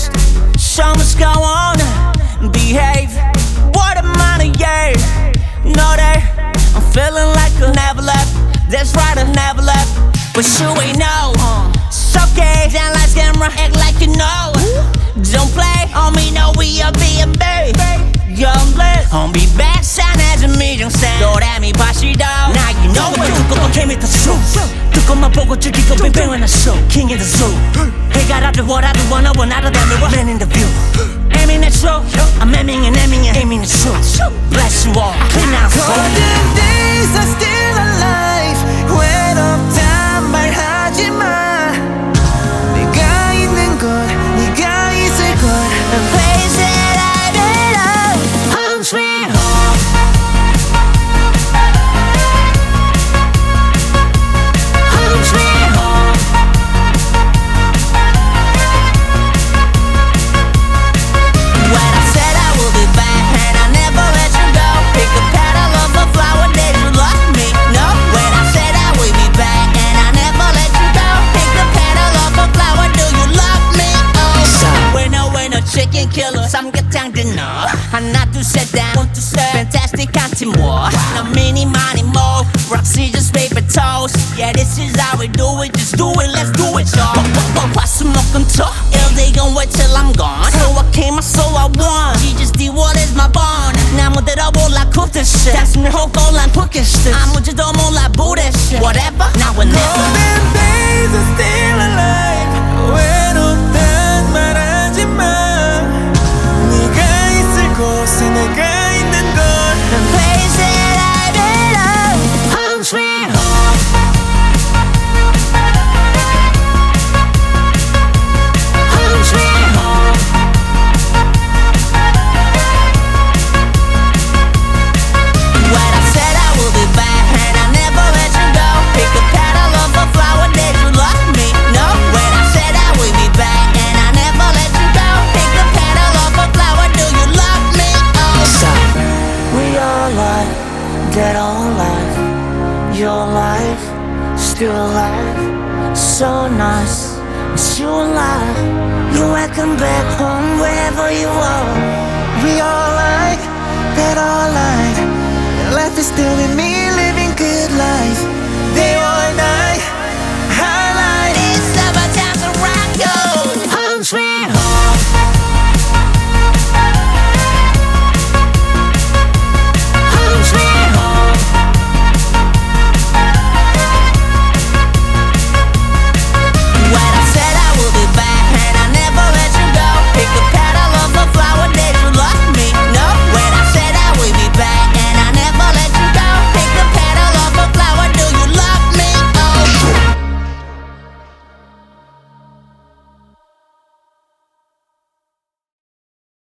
nice. Show must go on, behave. What a money, yeah. No, that I'm feeling like I never left. That's right, I never left. But you ain't know. It's okay, down like camera, act like you know. Don't play on me, no, we are B&B. Young blessed, on be back, 산해준 미정생 또래미 파시도 Now you know what you gon' give me the truth 두꺼만 보고 즐기고 뱅뱅한 a show King in the zoo Hey, got out the what I do, wanna one out of the mirror Man in the view Aiming at you, I'm aiming and aiming at you Bless you all, clean out Golden days are still alive 외롭단 말하지 마 내가 있는 건 네가 있을 걸 The place that I belong Home sweet home Home sweet home When I said I will be back and I never let you go Pick a petal of a flower, did you love me? No When I said I will be back and I never let you go Pick a petal of a flower, do you love me? Oh We're no chicken killer 삼계탕 dinner 하나 둘셋 one two set Fantastic 한팀 war 너 mini money more Roxy just paper toast Yeah this is how we do it Just do it let's do it y'all 화수목금토 Ill they gon' wait till I'm gone So I came so I won She just did what is my bond 나무대로 몰라 굽듯 shit 단숨에 호골란 푸기듯 아무지도 몰라 부대shit Whatever now and never Golden days are still alive 외롭단 말하지 마 네가 있을 곳에 내가 있는 건 The place that I belong Home sweet home Home sweet home When I said I will be back and I never let you go Pick a petal of a flower, did you love me? No When I said I will be back and I never let you go Pick a petal of a flower, do you love me? Oh Stop. We all alive, dead or alive Your life, still alive So nice, it's you alive You're welcome back home wherever you are We all like, that all like Life is still in me living good life